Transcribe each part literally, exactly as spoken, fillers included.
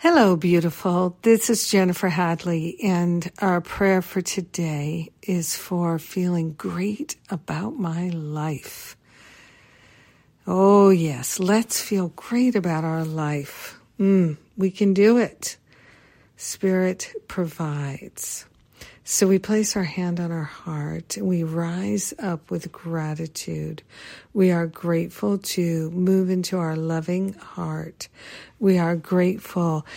Hello, beautiful. This is Jennifer Hadley, and our prayer for today is for feeling great about my life. Oh, yes, let's feel great about our life. Mm, we can do it. Spirit provides. So we place our hand on our heart and we rise up with gratitude. We are grateful to move into our loving heart. We are grateful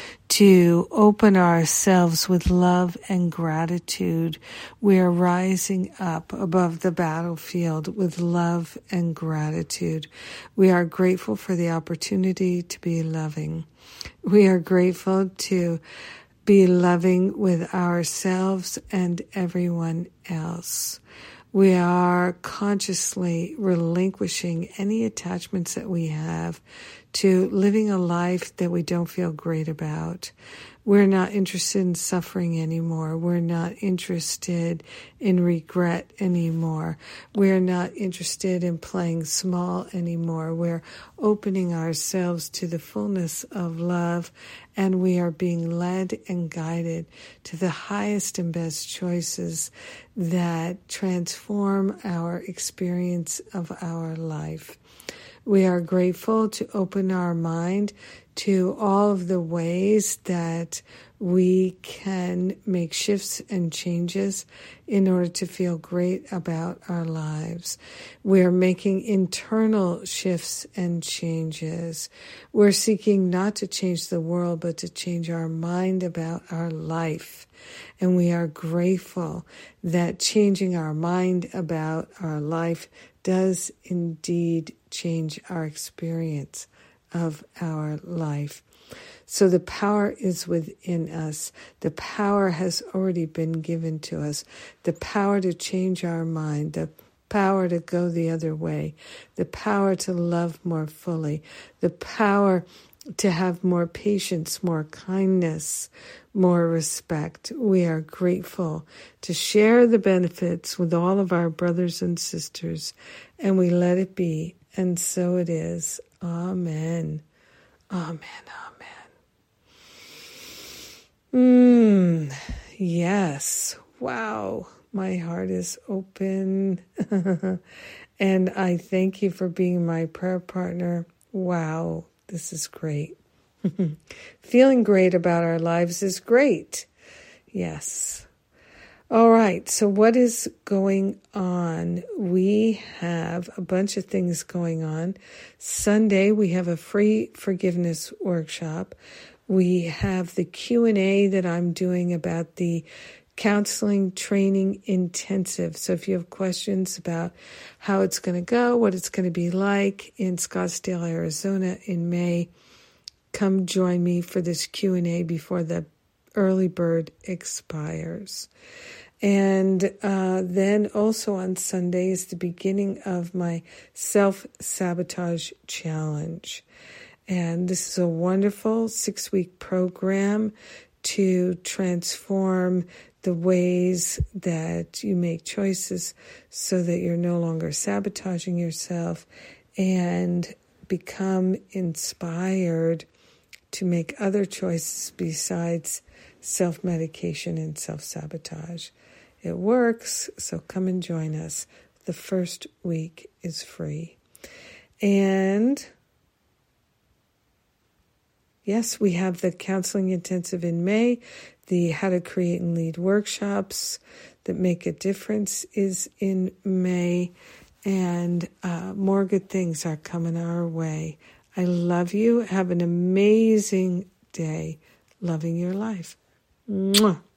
to open ourselves with love and gratitude. We are rising up above the battlefield with love and gratitude. We are grateful for the opportunity to be loving. We are grateful to be loving with ourselves and everyone else. We are consciously relinquishing any attachments that we have to living a life that we don't feel great about. We're not interested in suffering anymore. We're not interested in regret anymore. We're not interested in playing small anymore. We're opening ourselves to the fullness of love, and we are being led and guided to the highest and best choices that transform our experience of our life. We are grateful to open our mind to all of the ways that we can make shifts and changes in order to feel great about our lives. We're making internal shifts and changes. We're seeking not to change the world, but to change our mind about our life. And we are grateful that changing our mind about our life does indeed change our experience of our life. So the power is within us. The power has already been given to us. The power to change our mind, the power to go the other way, the power to love more fully, the power to have more patience, more kindness, more respect. We are grateful to share the benefits with all of our brothers and sisters, and we let it be. And so it is. Amen. Amen. Amen. Mm, yes. Wow. My heart is open. And I thank you for being my prayer partner. Wow. This is great. Feeling great about our lives is great. Yes. All right, so what is going on? We have a bunch of things going on. Sunday, we have a free forgiveness workshop. We have the Q and A that I'm doing about the counseling training intensive. So if you have questions about how it's going to go, what it's going to be like in Scottsdale, Arizona in May, come join me for this Q and A before the early bird expires. And uh, then also on Sunday is the beginning of my self-sabotage challenge. And this is a wonderful six-week program to transform the ways that you make choices so that you're no longer sabotaging yourself and become inspired to make other choices besides self-medication and self-sabotage. It works, so come and join us. The first week is free. And yes, we have the counseling intensive in May. The How to Create and Lead workshops that make a difference is in May. And uh, more good things are coming our way. I love you. Have an amazing day. Loving your life. Mwah.